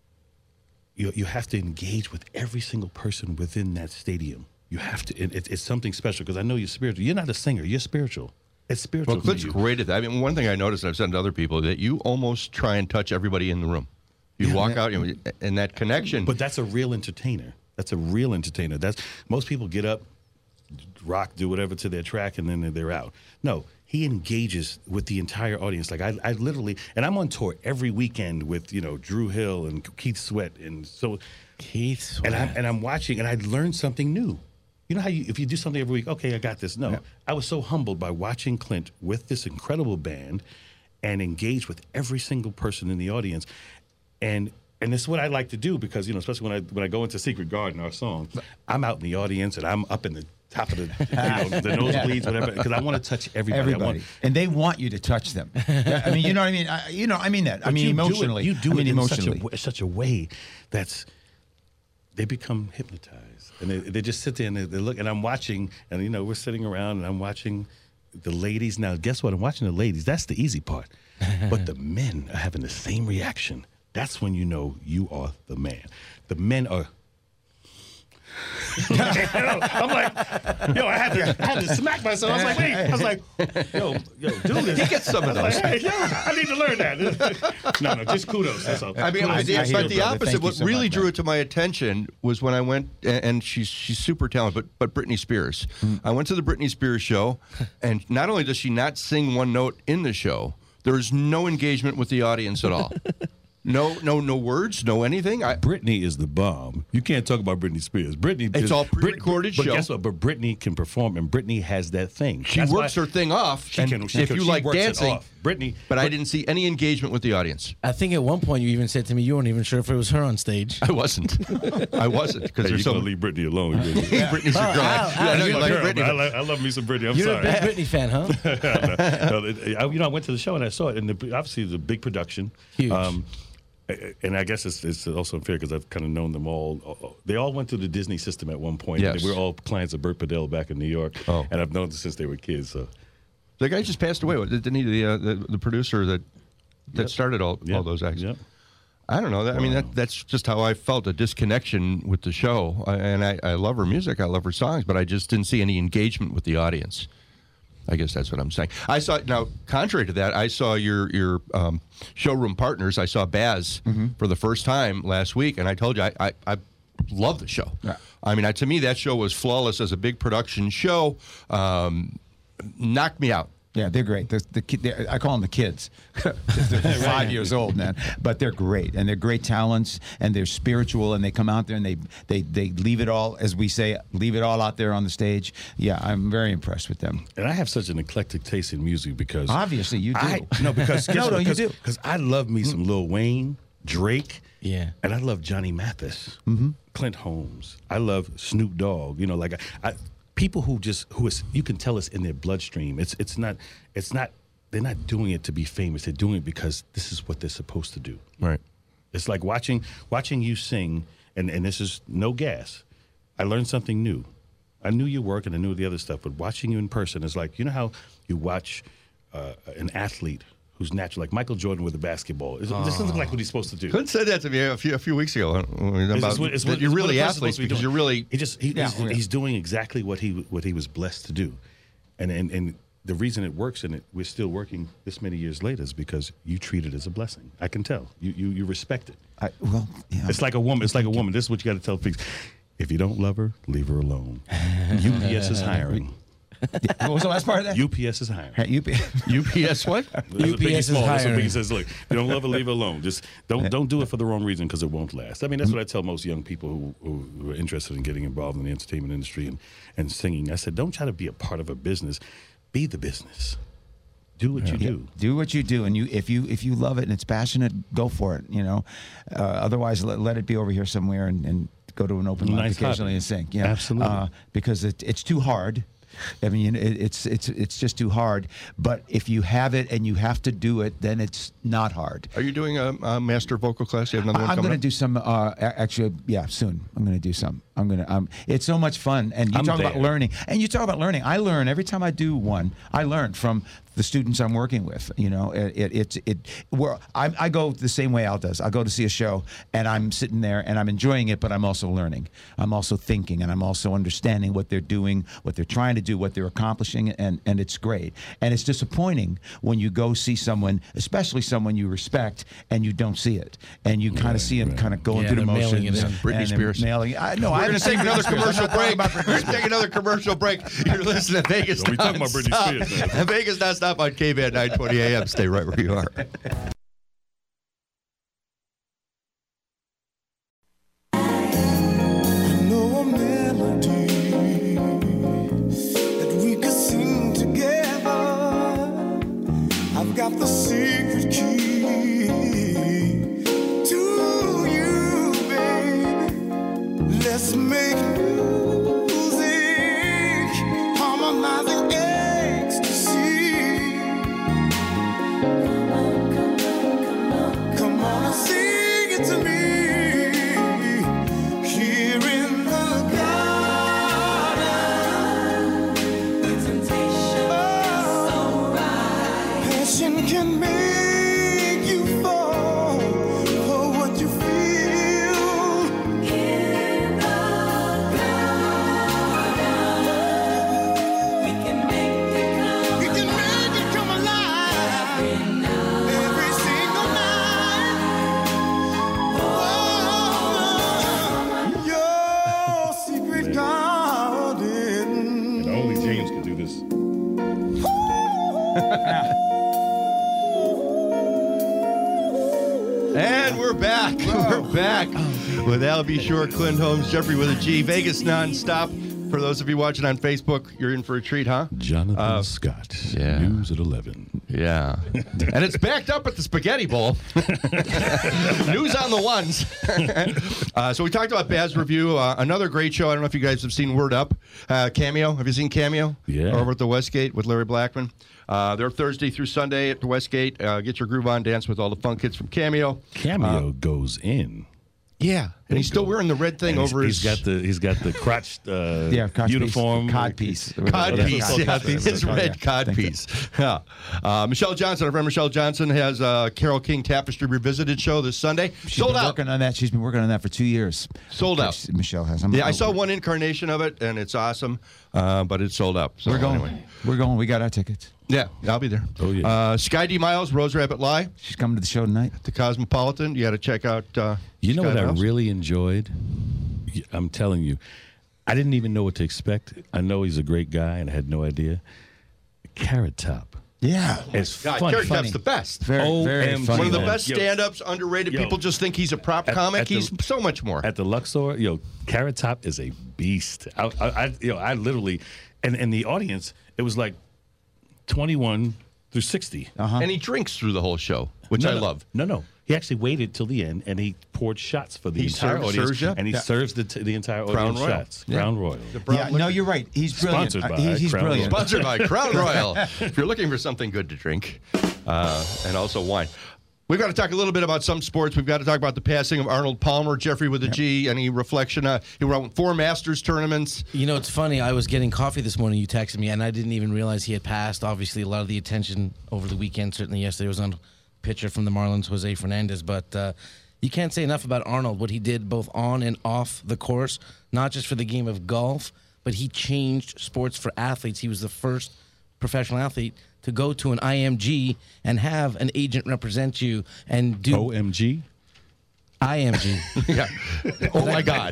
You you have to engage with every single person within that stadium. You have to. It, it, it's something special because I know you're spiritual. You're not a singer. You're spiritual. It's spiritual. Well, to Clint's you. great at that. I mean, one thing I noticed, and I've said to other people, that you almost try and touch everybody in the room. You walk out, you know, and that connection. But that's a real entertainer. That's a real entertainer. That's most people get up, rock, do whatever to their track, and then they're out. No, he engages with the entire audience. Like I, I literally, and I'm on tour every weekend with you know Drew Hill and Keith Sweat, and so Keith Sweat. and I'm and I'm watching, and I learned something new. You know how you, if you do something every week, okay, I got this. No, I was so humbled by watching Clint with this incredible band, and engage with every single person in the audience, and and this is what I like to do because you know, especially when I when I go into Secret Garden, our song, I'm out in the audience and I'm up in the top of the you know, the nosebleeds, whatever, because I want to touch everybody. I Everybody, want, and they want you to touch them. Yeah, I mean, you know what I mean. I, you know, I mean that. I but mean you do it- emotionally. you do I it mean in emotionally. such a, wa- such a way that's they become hypnotized, and they, they just sit there and they, they look. And I'm watching, and you know, we're sitting around, and I'm watching the ladies. Now, guess what? I'm watching the ladies. That's the easy part, but the men are having the same reaction. That's when you know you are the man. The men are. I'm like, yo, I had to, I had to smack myself. I was like, wait, I was like, yo, yo, do this. He gets some of I was those. like, hey, yo, I need to learn that. no, no, just kudos. That's all. I mean, I- I, I hear but it, the brother. opposite. Thank you What so really much, drew man. it to my attention was when I went, and, and she's she's super talented, but but Britney Spears. I went to the Britney Spears show, and not only does she not sing one note in the show, there is no engagement with the audience at all. No, no, no words, no anything. I, Britney is the bomb. You can't talk about Britney Spears. Britney, It's is- all Brit- pre-recorded But show. guess what? But Britney can perform, and Britney has that thing. she That's works why- her thing off, She and can- she if can- you she like works it dancing, off. Britney, but I didn't see any engagement with the audience. I think at one point you even said to me you weren't even sure if it was her on stage. I wasn't. I wasn't because Hey, there's you so gonna leave Britney alone. Britney's a Oh, girl. Al, Yeah, I know Al, you you're like Girl, Britney. I, love, I love me some Britney. I'm You're sorry. a big Britney fan, huh? no, it- I, you know, I went to the show and I saw it, and the, obviously it's a big production. Huge. And I guess it's, it's also unfair because I've kind of known them all. They all went through the Disney system at one point. Yes. They were all clients of Burt Padell back in New York, Oh. and I've known them since they were kids. So The guy just passed away. Didn't he? The uh, the, the producer that that Yep. started all, yeah, all those acts. Yeah. I don't know. That, I mean, that, that's just how I felt, a disconnection with the show. I, and I, I love her music. I love her songs, but I just didn't see any engagement with the audience. I guess that's what I'm saying. I saw, now, contrary to that, I saw your your um, showroom partners. I saw Baz for the first time last week, and I told you, I, I, I love the show. Yeah. I mean, I, to me, that show was flawless as a big production show. Um, knocked me out. Yeah, they're great. The, the kid, they're- I call them the kids. they're five years old, man, but they're great, and they're great talents, and they're spiritual, and they come out there and they they they leave it all, as we say, leave it all out there on the stage. Yeah, I'm very impressed with them. And I have such an eclectic taste in music because Obviously, you do. I, no, because guess No, what? no, you Because- do. Because I love me some Lil Wayne, Drake, Yeah. and I love Johnny Mathis, mm-hmm. Clint Holmes. I love Snoop Dogg. You know, like I, I, people who just who is you can tell it's in their bloodstream. It's it's not it's not they're not doing it to be famous. They're doing it because this is what they're supposed to do. Right. It's like watching watching you sing, and, and this is no gas. I learned something new. I knew your work and I knew the other stuff, but watching you in person is like, you know how you watch uh, an athlete who's natural, like Michael Jordan with a basketball. This doesn't look like what he's supposed to do. Couldn't say that to me a few a few weeks ago uh, It's- about it's what- it's that what- you're it's what really a person's athletes supposed to be because doing. you're really He just he, Yeah, he's, yeah. he's doing exactly what he what he was blessed to do, and and and the reason it works and it we're still working this many years later is because you treat it as a blessing. I can tell you you you respect it. I, well, yeah. It's like a woman. It's like a woman. This is what you got to tell people. If you don't love her, leave her alone. U P S is hiring. What was the last part of that? U P S is hiring. U P. U P S what? That's what U P Biggie S is Small- that's what hiring. Biggie says, look, if you don't love her, leave her alone. Just don't don't do it for the wrong reason because it won't last. I mean, that's what I tell most young people who, who, who are interested in getting involved in the entertainment industry and, and singing. I said, don't try to be a part of a business. Be the business. Do what you Yeah. do. Do what you do, and you if you if you love it and it's passionate, go for it. You know, uh, otherwise let, let it be over here somewhere and, and go to an open mic Nice occasionally hobby. and sing. Yeah, Absolutely. uh, because it, it's too hard. I mean, it, it's it's it's just too hard. But if you have it and you have to do it, then it's not hard. Are you doing a, a master vocal class? You have another one I'm coming going to up? do some. Uh, a- actually, yeah, soon. I'm going to do some. I'm going to. Um, it's so much fun, and you I'm talk about there. learning, and you talk about learning. I learn every time I do one. I learn from the students I'm working with. You know, it it it. it where I, I go the same way Al does. I go to see a show, and I'm sitting there, and I'm enjoying it, but I'm also learning. I'm also thinking, and I'm also understanding what they're doing, what they're trying to do, what they're accomplishing, and and it's great. And it's disappointing when you go see someone, especially someone you respect, and you don't see it, and you kind of see them kind of going Yeah, through the they're mailing motions. it in. Britney and they're Spears. Mailing, I, no, We're I going to take another commercial break. We're going to take another commercial break. You're listening to Vegas Don't be talking about Britney Nonstop. Spears, man. Vegas Nonstop on K B A N nine twenty A M. Stay right where you are. I know a melody that we could sing together. I've got the secret key to you, baby. Let's make music, harmonizing ecstasy. Come on and sing it to me. Here in the garden, the temptation is so right. Passion can make you fall for what you feel. In the garden, we can make it come. We can make it come alive every single night. Oh, your secret garden. And only James could do this. And we're back. We're back with Al B. Shore, Clint Holmes, Jeffrey with a G, Vegas Nonstop. For those of you watching on Facebook, you're in for a treat, huh? Jonathan Uh, Scott. yeah. News at eleven. Yeah. And it's backed up at the Spaghetti Bowl. News on the ones. uh, so we talked about Baz Review. Uh, another great show. I don't know if you guys have seen Word Up. Uh, Cameo. Have you seen Cameo? Yeah. Over at the Westgate with Larry Blackman. Uh, they're Thursday through Sunday at the Westgate. Uh, get your groove on, dance with all the fun kids from Cameo. Cameo goes in. Yeah. And he's still wearing the red thing And he's- over he's his... got the he's got the crotch uh, Yeah, crotch piece, uniform cod piece. Cod That's piece, called yeah. cod piece. His Oh, red yeah. cod Thank you. piece. Yeah. Uh, Michelle Johnson, our friend Michelle Johnson, has a Carole King Tapestry Revisited show this Sunday. She's Sold been out. working on that. She's been working on that for two years. Sold out. Michelle has. I'm- Yeah, I saw one incarnation of it, and it's awesome, uh, but it's sold out. So We're going. Anyway. We're going. We got our tickets. Yeah, I'll be there. Oh, yeah. Uh, Sky D. Miles, Rose Rabbit Lie, She's coming to the show tonight. the Cosmopolitan. You got to check out. Uh, You know Sky what Miles. I really enjoyed? Y- I'm telling you, I didn't even know what to expect. I know he's a great guy, and I had no idea. Carrot Top. Yeah. It's God, funny. Carrot funny. Top's the best. Very, O very M G, funny. One of the man. best Yo. stand-ups, underrated. Yo. People just think he's a prop At- comic. at the- he's so much more. At the Luxor, yo, Carrot Top is a beast. I, I, I you know, I literally, and and the audience, it was like twenty-one through sixty. Uh-huh. And he drinks through the whole show, which No, I no, love. No, no. He actually waited till the end, and he poured shots for the He entire served- audience, serves you? and he Yeah. serves the t- the entire Crown audience Royal. shots. Crown Royal. Yeah, no, you're right. He's brilliant. Sponsored Uh, by he- he's Crown brilliant. Sponsored by Crown Royal. If you're looking for something good to drink, uh, and also wine. We've got to talk a little bit about some sports. We've got to talk about the passing of Arnold Palmer, Jeffrey with a G. Any reflection? Uh, he won four Masters tournaments. You know, it's funny. I was getting coffee this morning. You texted me, and I didn't even realize he had passed. Obviously, a lot of the attention over the weekend, certainly yesterday, was on a pitcher from the Marlins, Jose Fernandez. But uh, you can't say enough about Arnold, what he did both on and off the course, not just for the game of golf, but he changed sports for athletes. He was the first professional athlete to go to an I M G and have an agent represent you and do O M G? I M G. Yeah. Oh, my God.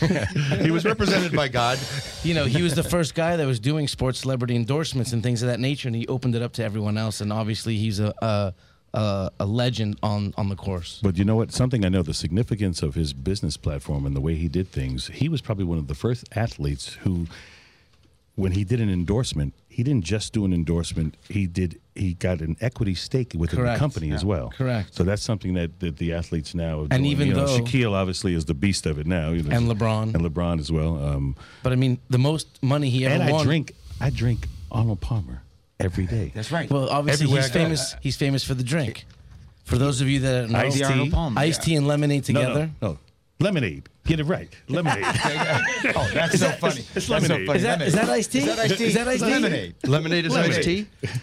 He was represented by God. You know, he was the first guy that was doing sports celebrity endorsements and things of that nature, and he opened it up to everyone else. And obviously, he's a a, a, a legend on, on the course. But you know what? Something I know, the significance of his business platform and the way he did things, he was probably one of the first athletes who, when he did an endorsement, he didn't just do an endorsement. He did. He got an equity stake within Correct. the company as well. Correct. So that's something that, that the athletes now are And doing. even you know, though- Shaquille obviously is the beast of it now. You know, And LeBron. and LeBron as well. Um, But I mean, the most money he ever and I won. drink. I drink Arnold Palmer every day. That's right. Well, obviously, Everywhere he's I go. famous. He's famous for the drink. For those of you that don't know, Iced The tea. Arnold Palmer. iced tea and lemonade No, together. no, no. Lemonade. Get it right. Lemonade. Oh, that's so funny. it's That's lemonade. So funny. Is that is that iced tea? Is that iced tea? Is that iced tea? Lemonade. Lemonade is Lemonade. iced tea?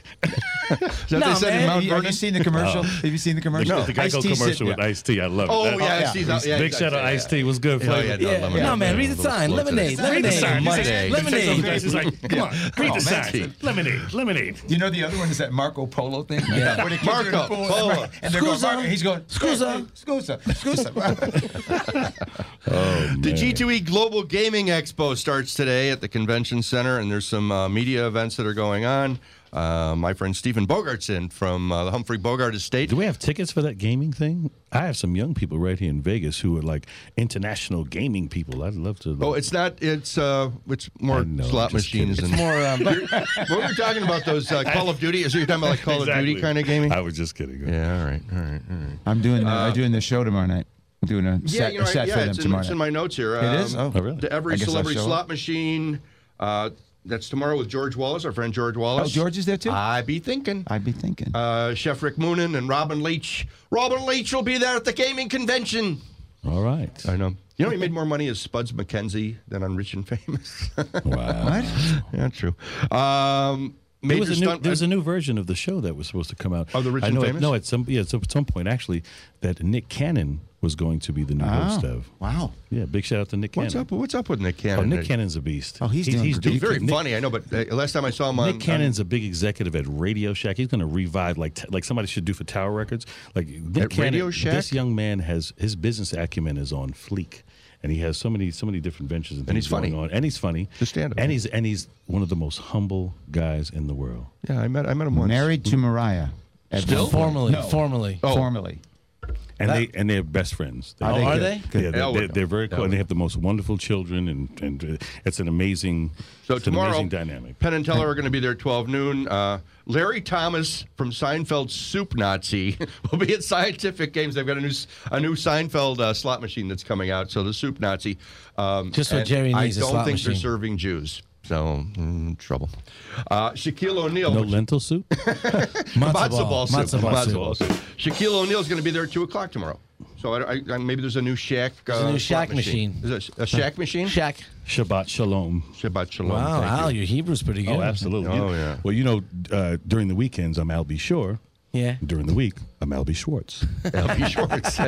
Is that No, what they said man. in Mount Have you, have Vernon? you seen the commercial? Have you seen the The, commercial? the Iced Geico tea commercial sit- with yeah. Iced Tea. I love Oh, it. yeah, yeah. iced tea's out. Yeah, Big exactly, shout out yeah, Iced yeah. Tea was good. Oh, flavor. yeah, no, Yeah. lemonade. No, man, read the Little sign. float today. Lemonade. Read the sign. Lemonade. Monday. Lemonade. Guys is like, come on, read the Oh, man. sign. Lemonade. Lemonade. You know the other one is that Marco Polo thing? Yeah. Where the kids are in the Marco pool, Polo. And they're going, Scusa. Marco, he's going, Scusa. Scusa. Scusa. Oh, The man. G two E Global Gaming Expo starts today at the Convention Center, and there's some uh, media events that are going on. Uh, my friend Stephen Bogart's in from uh, the Humphrey Bogart Estate. Do we have tickets for that gaming thing? I have some young people right here in Vegas who are like international gaming people. I'd love to. Oh, it's not. It's uh, it's more I know, slot just machines kidding. and More. Um, What were we talking about? Those uh, Call of Duty? Is you're talking about like Call Exactly. of Duty kind of gaming? I was just kidding. Yeah. All right. All right. All right. I'm doing the, I'm doing the show tomorrow night. I'm doing a Yeah, set, you know, a set yeah, for them it's in, tomorrow it's in night. my notes here. It is? Oh. Oh, really? The I Every guess I'll Celebrity show Slot up. Machine. Uh, that's tomorrow with George Wallace, our friend George Wallace. Oh, George is there too? I be thinking. I'd be thinking. Uh, Chef Rick Moonen and Robin Leach. Robin Leach will be there at the gaming convention. All right. I know. You know, he made more money as Spuds McKenzie than on Rich and Famous. Wow. what? Yeah, true. Um, There major was, a new, stunt. there was a new version of the show that was supposed to come out. Oh, the Rich I and know it- Famous? No, at some yeah, so at some point actually, that Nick Cannon was going to be the new host Oh, of. wow. Yeah, big shout out to Nick what's Cannon. up? What's up with Nick Oh, Cannon? Nick Cannon's a beast. Oh, he's doing He's great. very Nick- funny. I know, but uh, last time I saw him on Nick Cannon's a big executive at Radio Shack. He's going to revive like t- like somebody should do for Tower Records. Like Nick At Cannon, Radio Shack? this young man has his business acumen is on fleek, and he has so many so many different ventures and, And things he's funny. going on. And he's funny. The stand-up. And he's and he's one of the most humble guys in the world. yeah, I met I met him once. Married to Mariah. At Still? one point. Formerly, No. formerly. Oh. Formerly. And That- they and they're best friends. Are They're- they Are good? they? Yeah, Good. they're, Hell they're, with they're very cool. Hell And they with have the most wonderful children, and, and uh, it's an amazing, So it's an tomorrow, amazing dynamic. Penn and Teller are going to be there at twelve noon. Uh, Larry Thomas from Seinfeld's Soup Nazi will be at Scientific Games. They've got a new s- a new Seinfeld uh, slot machine that's coming out. So the Soup Nazi. Um, Just what and Jerry needs, I a don't slot think they're machine. serving Jews. So mm, trouble. Uh, Shaquille O'Neal. No which- lentil soup. matzo ball soup. Matzo ball Matzo soup. ball soup. Shaquille O'Neal is going to be there at two o'clock tomorrow. So I, I, I- maybe there's a new Shaq. Uh, a new slot Shaq machine. Is it a Shaq machine? Shaq. Shabbat shalom. Shabbat shalom. Wow, Thank Al, you. your Hebrew's pretty good. Oh, absolutely. Oh, You- yeah. Well, you know, uh, during the weekends, I'm Albie Shore. Yeah. During the week, I'm Albie Schwartz. L P Schwartz.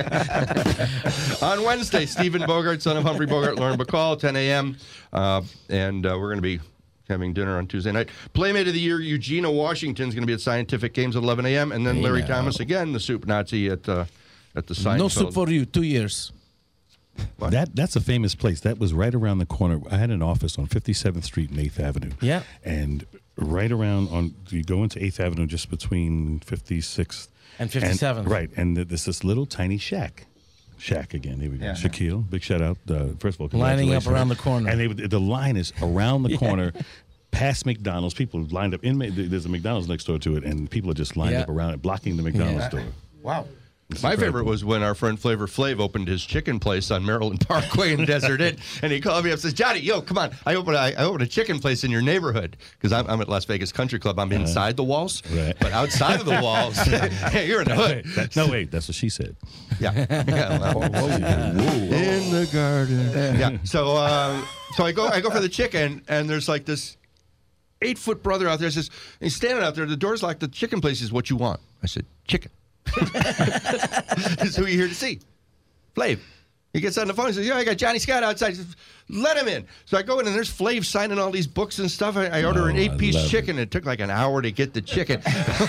That's on Wednesday, Stephen Bogart, son of Humphrey Bogart, Lauren Bacall, ten a.m. Uh, and uh, we're going to be having dinner on Tuesday night. Playmate of the Year, Eugenia Washington's going to be at Scientific Games at eleven a.m. And then Hey, Larry now. Thomas again, the Soup Nazi at uh, at the Seinfeld. No soup for you. Two years. What? That that's a famous place. That was right around the corner. I had an office on fifty-seventh Street and eighth Avenue. Yeah. And right around on you go into eighth Avenue, just between fifty-sixth And fifty-seventh. right? And th- there's this little tiny shack. Shack again. Here we go. Yeah. Shaquille, big shout out. Uh, first of all, Lining up congratulations. around the corner. And they, would- the line is around the corner. Past McDonald's, people lined up in. Ma- There's a McDonald's next door to it, and people are just lined Yeah. up around it, blocking the McDonald's Yeah. door. Wow. It's My incredible. favorite was when our friend Flavor Flav opened his chicken place on Maryland Parkway in Desert Inn, and he called me up and says, "Johnny, yo, come on, I opened I, I opened a chicken place in your neighborhood because I'm, I'm at Las Vegas Country Club. I'm inside the walls, Right. but outside of the walls, hey, you're in the No, hood." wait, that- no, wait, that's what she said. Yeah, yeah. well, in the garden. Yeah. So, um, so I go, I go for the chicken, and there's like this eight-foot brother out there. Says, he's standing out there. The door's locked. The chicken place is what you want. I said, chicken. This is who you're here to see. Flav. He gets on the phone and says, "Yeah, I got Johnny Scott outside." He says, "Let him in." So I go in and there's Flav signing all these books and stuff. I, I order Oh, an I eight-piece love chicken. It. it took like an hour to get the chicken.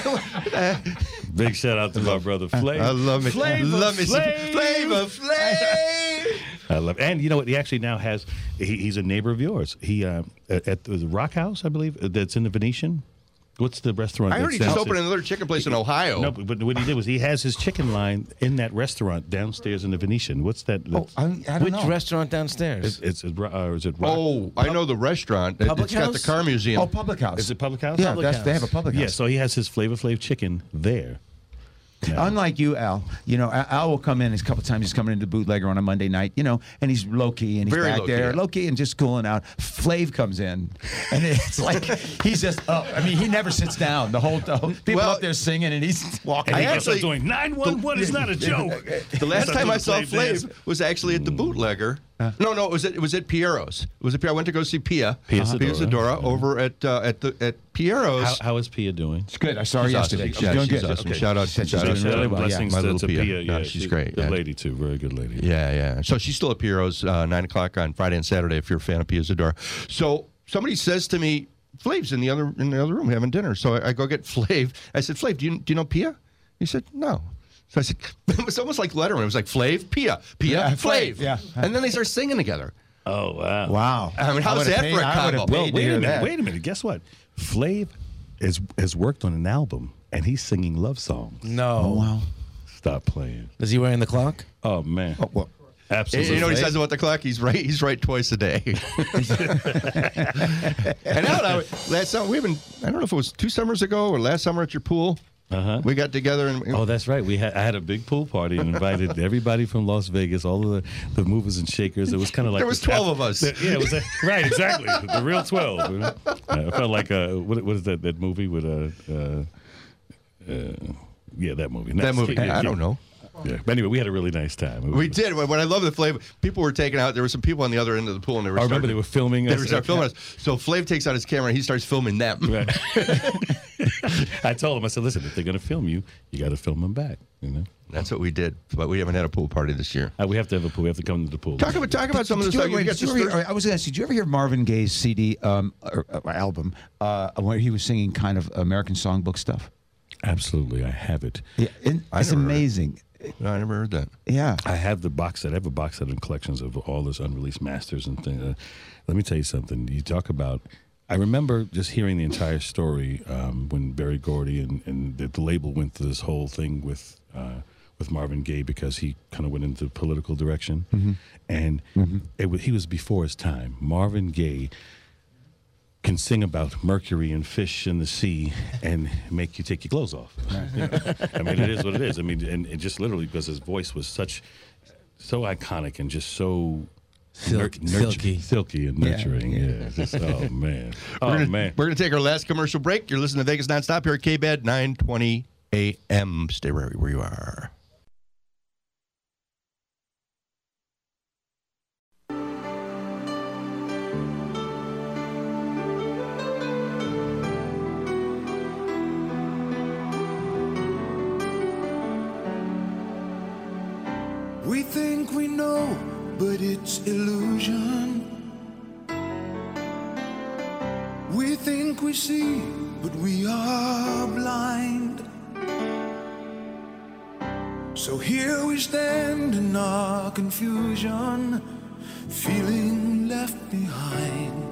Big shout out to my brother Flav. I love it. Flavor love it. Flav. Flavor Flav. I love, and you know what? He actually now has. He, he's a neighbor of yours. He uh, at at the Rock House, I believe, that's in the Venetian. What's the restaurant? I heard that's he just downstairs? opened another chicken place in Ohio. No, but, but what he did was he has his chicken line in that restaurant downstairs in the Venetian. What's that? Oh, I, I don't Which know. restaurant downstairs? It's, it's uh, is it Rock? Oh, I know the restaurant. It- Public it's got the House? car museum. Oh, Public House. Is it Public House? Yeah, Public that's, House. they have a Public House. Yeah, so he has his Flavor Flav chicken there. Now, Unlike you, Al, you know, Al Al will come in a couple times. He's coming into Bootlegger on a Monday night, you know, and he's low key and he's Very back low-key, there, yeah. low key and just cooling out. Flav comes in, and it's like he's just up. I mean, he never sits down. The whole, the whole people Well, up there singing, and he's walking. and he I goes up actually- doing nine one one is not a joke. The last That's time what I saw Flav dance. Flav was actually at the Bootlegger. No, no, it was at it was at Piero's. It was at Pierre. I went to go see Pia, Pia uh-huh. Zadora. Zadora over at uh, at the at Piero's. How, how is Pia doing? It's good. I saw her She's yesterday. awesome. She's Yeah, doing she's good. awesome. Shout out She said to- she's shout out doing to- really well. Yeah. Blessings My to, little to Pia. Pia. No, Yeah, she's great. Good Yeah. lady too. Very good lady. Yeah, yeah. So she's still at Piero's uh, nine o'clock on Friday and Saturday. If you're a fan of Pia Zadora. So somebody says to me, "Flav's in the other in the other room having dinner." So I, I go get Flav. I said, "Flav, do you do you know Pia?" He said, "No." So I said, it was almost like Letterman. It was like Flav, Pia, Pia, Yeah, Flav. Flav, yeah. And then they start singing together. Oh wow. Wow. I mean, how's would've that paid- for a I would've combo? Well, paid to wait hear a minute. that. Wait a minute. Guess what? Flav has has worked on an album and he's singing love songs. No. Oh, wow. Stop playing. Is he wearing the clock? Oh man. Oh, well, And Absolutely. you know what he says about the clock? He's right. He's right twice a day. and now, now last summer we've been. I don't know if it was two summers ago or last summer at your pool. Uh-huh. We got together and Oh, that's right. We had I had a big pool party and invited everybody from Las Vegas, all of the, the movers and shakers. It was kind of like There was this half- twelve of us. the- yeah, it was a, right, exactly, the real twelve. You know? Uh, I felt like uh, what, what is that that movie with uh, uh, uh, yeah, that movie. that Next. movie. Yeah, I yeah. don't know. Yeah. But anyway, we had a really nice time. It was- We did. When when I love the Flav, people were taken out. There were some people on the other end of the pool, and they were. I remember starting- they were filming They us. were start filming us. So Flav takes out his camera and he starts filming them. Right. I told him, I said, listen, if they're going to film you, you got to film them back. You know, That's what we did. But we haven't had a pool party this year. uh, we have to have a pool. We have to come to the pool. Talk about talk about some of the Did you stuff. ever- You wait, got did you this ever hear- Thursday- I was going to ask you, did you ever hear Marvin Gaye's C D um, or, or album uh, where he was singing kind of American songbook stuff? Absolutely, I have it. Yeah, and I it's never heard it. amazing. No, I never heard that. Yeah. I have the box set. I have a box set and collections of all those unreleased masters and things. Uh, let me tell you something. You talk about. I remember just hearing the entire story um, when Berry Gordy and, and the, the label went through this whole thing with uh, with Marvin Gaye because he kind of went into the political direction, Mm-hmm. and it was, he was before his time. Marvin Gaye can sing about mercury and fish in the sea and make you take your clothes off. You know? I mean, it is what it is. I mean, and it just literally because his voice was such, so iconic and just so Silk- nur- silky. silky and Yeah, nurturing. Yeah, yeah. Just, oh man, oh We're gonna, man. We're going to take our last commercial break. You're listening to Vegas Nonstop here at K B A D nine twenty A M. Stay right where you are. We think we know, but it's illusion. We think we see, but we are blind. So here we stand in our confusion, feeling left behind.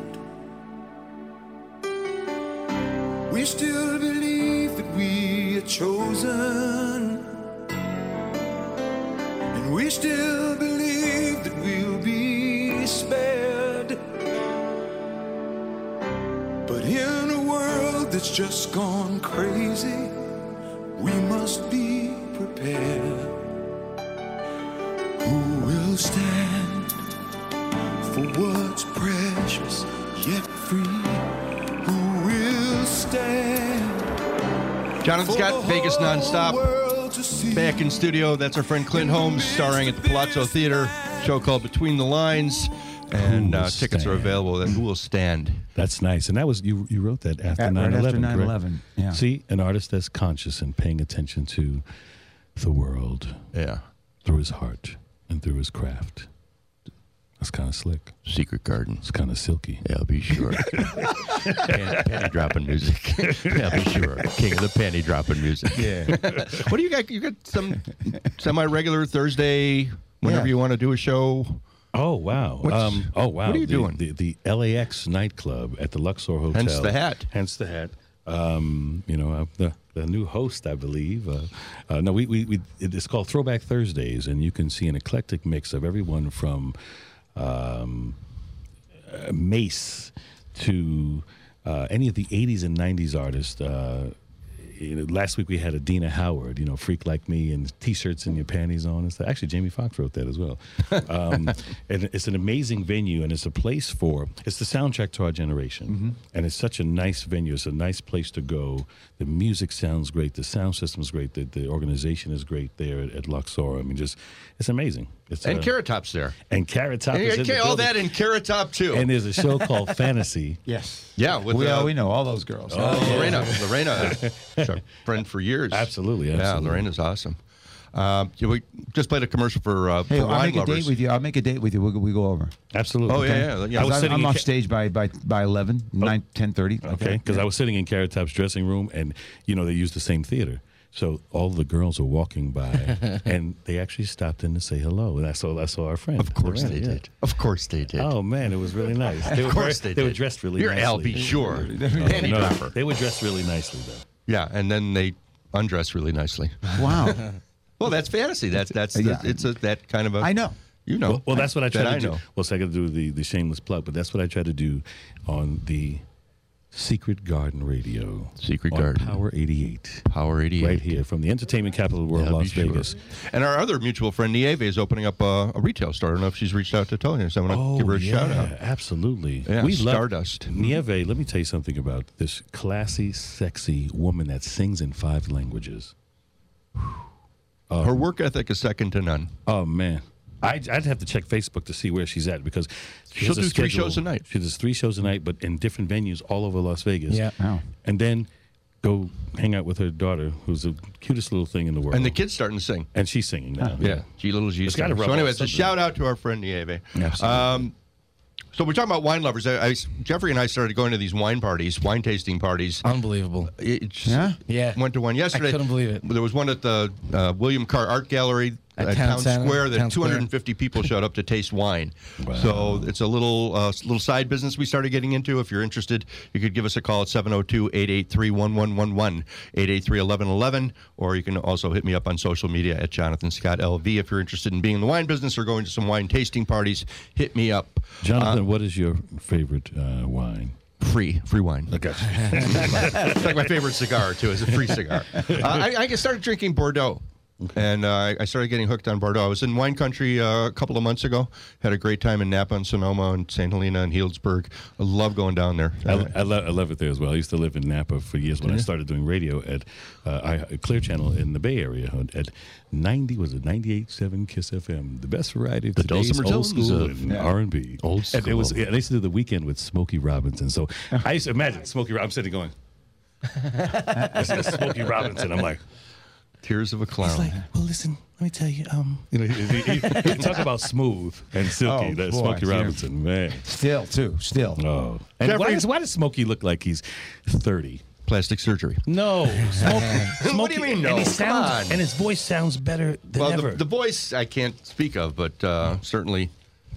We still believe that we are chosen. And we still believe that we'll be spared. But in a world that's just gone crazy, we must be prepared. stand for what's precious yet free? Who will stand? Jonathan Scott, Vegas Nonstop. Back in studio. That's our friend Clint Holmes, starring at the Palazzo Theater. Show called Between the Lines. And uh, tickets are available at Who Will Stand. That's nice. And that was you. You wrote that after At- nine right eleven. after nine eleven, yeah. See, an artist that's conscious and paying attention to the world Yeah. through his heart and through his craft. That's kind of slick. Secret Garden. It's kind of silky. Yeah, I'll be sure. panty, panty dropping music. Yeah, I'll be sure. King of the panty dropping music. Yeah. What do you got? You got some semi-regular Thursday, whenever Yeah. you want to do a show. Oh wow! What's- Um, oh wow! what are you the, doing? The, the L A X nightclub at the Luxor Hotel. Hence the hat. Hence the hat. Um, you know, uh, the the new host, I believe. Uh, uh, no, we, we we it's called Throwback Thursdays, and you can see an eclectic mix of everyone from um, uh, Mace to uh, any of the eighties and nineties artists. Uh, you know, last week we had Adina Howard, you know, Freak Like Me and T-shirts and your panties on and stuff. Actually, Jamie Foxx wrote that as well. Um, and it's an amazing venue, and it's a place for, it's the soundtrack to our generation. Mm-hmm. And it's such a nice venue. It's a nice place to go. The music sounds great. The sound system is great. The, the organization is great there at, at Luxor. I mean, just, it's amazing. It's, And uh, Carrot Top's there. and Carrot Top And is you in the get all building. that in Carrot Top, too. And there's a show called Fantasy. Yes. yeah, with we, uh, uh, we know all those girls. Oh, Lorena. Lorena, she's our friend for years. Absolutely, Yeah, absolutely. Lorena's awesome. Um, yeah, we just played a commercial for, uh, Hey, for I'll wine make a lovers. date with you. I'll make a date with you. We'll, we go over. Absolutely. Oh, yeah, Okay. yeah, yeah. I was I'm, sitting I'm in off Ca- stage by by by eleven, nine, ten thirty. Okay, because I was sitting in Carrot Top's dressing room, and you know they use the same theater, so all the girls are walking by, and they actually stopped in to say hello, and I saw I saw our friend. Of course Lorena, they yeah. did. Of course they did. Oh man, it was really nice. They of were course very- they they did. were dressed really You're nicely. Al B. Sure. Oh, Panty no, dropper. they were dressed really nicely though. Yeah, and then they undressed really nicely. Wow. Well, that's fantasy. That's that's Yeah. it's a that kind of a. I know. You know. Well, well, that's what I try that to I do. know. Well, so I got to do the the shameless plug, but that's what I try to do on the Secret Garden Radio. Secret on Garden. Power eighty-eight. Power eighty-eight. Right here from the entertainment capital of the world, Yeah, be Las sure. Vegas. And our other mutual friend Nieve is opening up a, a retail store. I don't know if she's reached out to tell you, so I want to give her a yeah, shout out. absolutely. Yeah, we love- Stardust. Nieve, let me tell you something about this classy, sexy woman that sings in five languages. Her work ethic is second to none. Oh man, I'd, I'd have to check Facebook to see where she's at because she She'll has a do three schedule. shows a night. She does three shows a night, but in different venues all over Las Vegas. Yeah. Wow. and then go hang out with her daughter, who's the cutest little thing in the world. And the kid's starting to sing. and she's singing now. Yeah, G little G. It's gotta star. rub So anyway, off it's a something. shout out to our friend Nieve. Absolutely. Um, so we're talking about wine lovers. I, I, Jeffrey and I started going to these wine parties, wine tasting parties. Unbelievable. It just Yeah? Yeah. Went to one yesterday. I couldn't believe it. There was one at the uh, William Carr Art Gallery At at Town Town, Center, Square. That Town two hundred fifty people showed up to taste wine. So it's a little uh, little side business we started getting into. If you're interested, you could give us a call at seven oh two, eight eight three, one one one one, eight eight three, one one one one, or you can also hit me up on social media at Jonathan Scott L V. If you're interested in being in the wine business or going to some wine tasting parties, hit me up. Jonathan, what is your favorite uh, wine? Free, free wine. I got you. It's like my favorite cigar too. Is a free cigar. Uh, I, I started drinking Bordeaux, and uh, I- I started getting hooked on Bordeaux. I was in wine country uh, a couple of months ago. Had a great time in Napa and Sonoma and Saint Helena and Healdsburg. I love going down there. I, I, lo- I love it there as well. I used to live in Napa for years when I started doing radio at uh, I, Clear Channel in the Bay Area at ninety was it ninety-eight point seven Kiss F M, the best variety of The today's dulcimer old tones school of- and R and B. Old And it was school. yeah, they used to do the weekend with Smokey Robinson. So I used to imagine Smokey. Rob- I'm sitting going, listen to Smokey Robinson. I'm like, Tears of a Clown. he's like, well, listen, let me tell you, um, you know, he, he, he, he talk about smooth and silky. Oh, that boy, Smokey yeah. Robinson, man. Still, too. Still. Oh, and why Jeffrey- does, why does Smokey look like he's thirty? Plastic surgery. No, Smokey. What do you mean, no? And, he Come sounds, on. and his voice sounds better than Well, ever. the, the voice I can't speak of, but uh, certainly.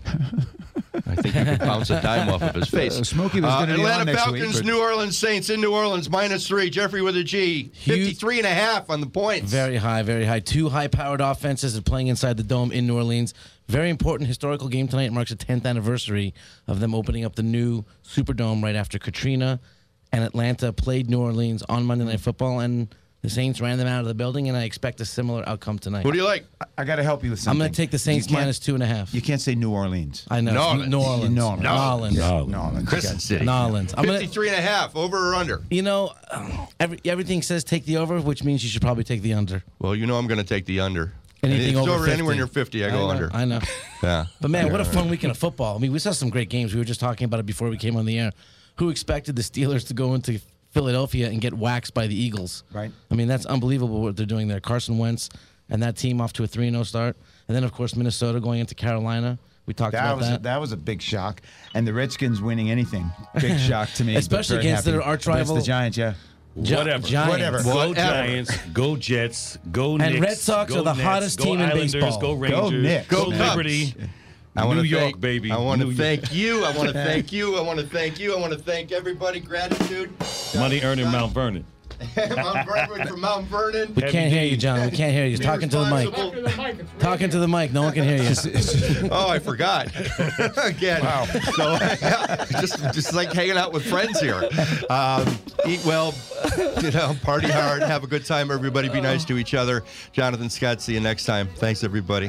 I think you could bounce a dime off of his face. Uh, Smokey was Uh, gonna be on Atlanta next Falcons, week, but- New Orleans Saints in New Orleans, minus three. Jeffrey with a G. fifty-three and a half on the points. Very high, very high. Two high-powered offenses are playing inside the dome in New Orleans. Very important historical game tonight. It marks the tenth anniversary of them opening up the new Superdome right after Katrina and Atlanta played New Orleans on Monday Night Football, and The Saints ran them out of the building, and I expect a similar outcome tonight. Who do you like? I got to help you with I'm something. going to take the Saints You can't- minus two and a half. You can't say New Orleans. I know. New New Orleans. Orleans. New Orleans. New Orleans. No. New Orleans. Crescent City. New Orleans. I'm gonna, fifty-three and a half, over or under? you know, um, every, everything says take the over, which means you should probably take the under. Well, you know I'm going to take the under. Anything if it's over over fifty. anywhere near fifty, I go know, under. I know. Yeah. But man, what a fun weekend of football. I mean, we saw some great games. We were just talking about it before we came on the air. Who expected the Steelers to go into Philadelphia and get waxed by the Eagles? Right. I mean, that's unbelievable what they're doing there. Carson Wentz and that team off to a three and oh start. And then, of course, Minnesota going into Carolina. We talked That about was that. A, that was a big shock, and the Redskins winning anything, big shock to me. but Especially very against happy. their arch But it's rival- the Giants. Yeah, Gi- Whatever. Giants. Whatever. Go Whatever. Giants, go Jets, go Knicks. Red Sox go are the Nets, hottest go team in Islanders, baseball. Go Go Rangers, Knicks, go man. Liberty. I wanna New York, thank, baby. I want to New thank you. I want to thank you. I want to thank you. I want to thank everybody. Gratitude. Money earning Mount Vernon. Mount Vernon from Mount Vernon. We can't hear you, John. We can't hear you. Talking to the mic. Responsible- Talking to the mic. No one can hear you. Oh, I forgot. Again. Wow. So just just like hanging out with friends here. Um, eat well, you know, party hard, have a good time. Everybody be nice to each other. Jonathan Scott, see you next time. Thanks, everybody.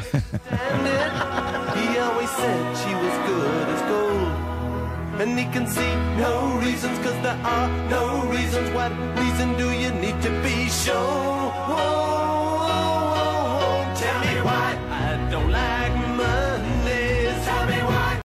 He always said she was good as gold. And he can see no reasons, cause there are no reasons. What reason do you need to be shown?